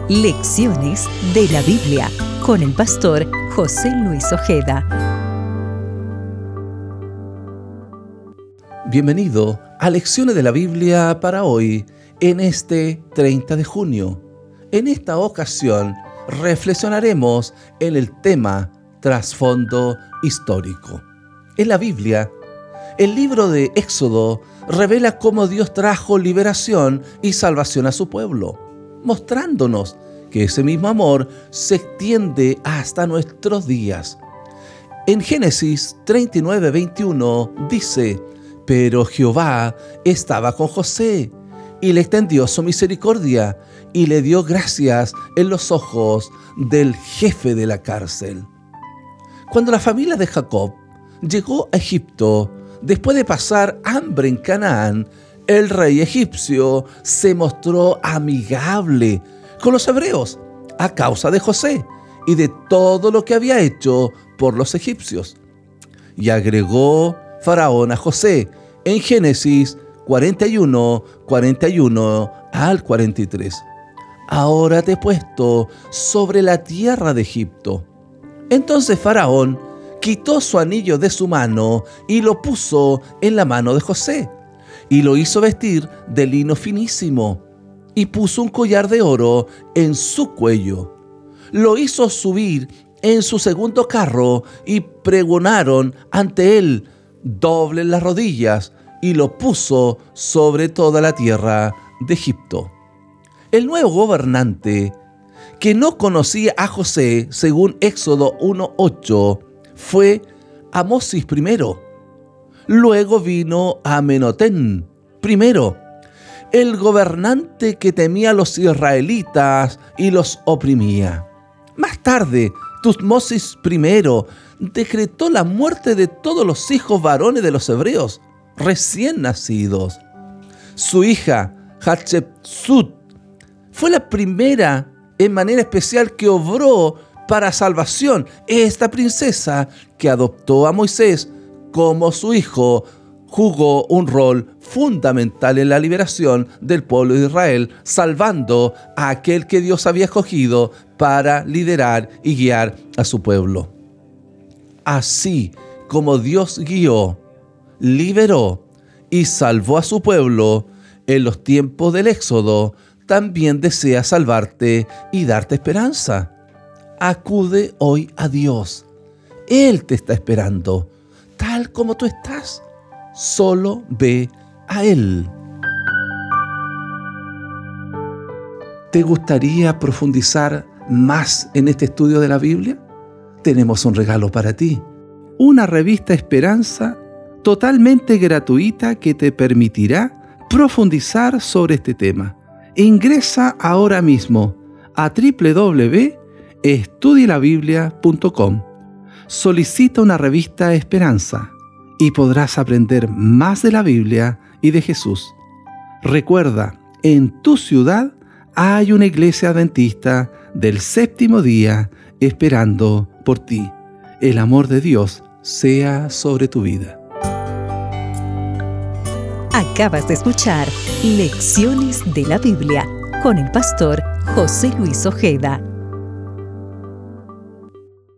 Lecciones de la Biblia con el pastor José Luis Ojeda. Bienvenido a Lecciones de la Biblia para hoy, en este 30 de junio. En esta ocasión reflexionaremos en el tema trasfondo histórico. En la Biblia, el libro de Éxodo revela cómo Dios trajo liberación y salvación a su pueblo, mostrándonos que ese mismo amor se extiende hasta nuestros días. En Génesis 39:21 dice: pero Jehová estaba con José y le extendió su misericordia y le dio gracias en los ojos del jefe de la cárcel. Cuando la familia de Jacob llegó a Egipto, después de pasar hambre en Canaán, el rey egipcio se mostró amigable con los hebreos a causa de José y de todo lo que había hecho por los egipcios. Y agregó Faraón a José en Génesis 41 al 43. Ahora te he puesto sobre la tierra de Egipto. Entonces Faraón quitó su anillo de su mano y lo puso en la mano de José, y lo hizo vestir de lino finísimo, y puso un collar de oro en su cuello. Lo hizo subir en su segundo carro, y pregonaron ante él: doblen las rodillas, y lo puso sobre toda la tierra de Egipto. El nuevo gobernante, que no conocía a José, según Éxodo 1:8, fue Amosis primero. Luego vino Amenotén primero, el gobernante que temía a los israelitas y los oprimía. Más tarde, Tutmosis primero decretó la muerte de todos los hijos varones de los hebreos recién nacidos. Su hija, Hatshepsut, fue la primera en manera especial que obró para salvación. Esta princesa, que adoptó a Moisés como su hijo, jugó un rol fundamental en la liberación del pueblo de Israel, salvando a aquel que Dios había escogido para liderar y guiar a su pueblo. Así como Dios guió, liberó y salvó a su pueblo en los tiempos del Éxodo, también desea salvarte y darte esperanza. Acude hoy a Dios. Él te está esperando, tal como tú estás. Solo ve a Él. ¿Te gustaría profundizar más en este estudio de la Biblia? Tenemos un regalo para ti. Una revista Esperanza totalmente gratuita que te permitirá profundizar sobre este tema. Ingresa ahora mismo a www.estudielabiblia.com. Solicita una revista Esperanza y podrás aprender más de la Biblia y de Jesús. Recuerda, en tu ciudad hay una iglesia adventista del séptimo día esperando por ti. El amor de Dios sea sobre tu vida. Acabas de escuchar Lecciones de la Biblia con el pastor José Luis Ojeda.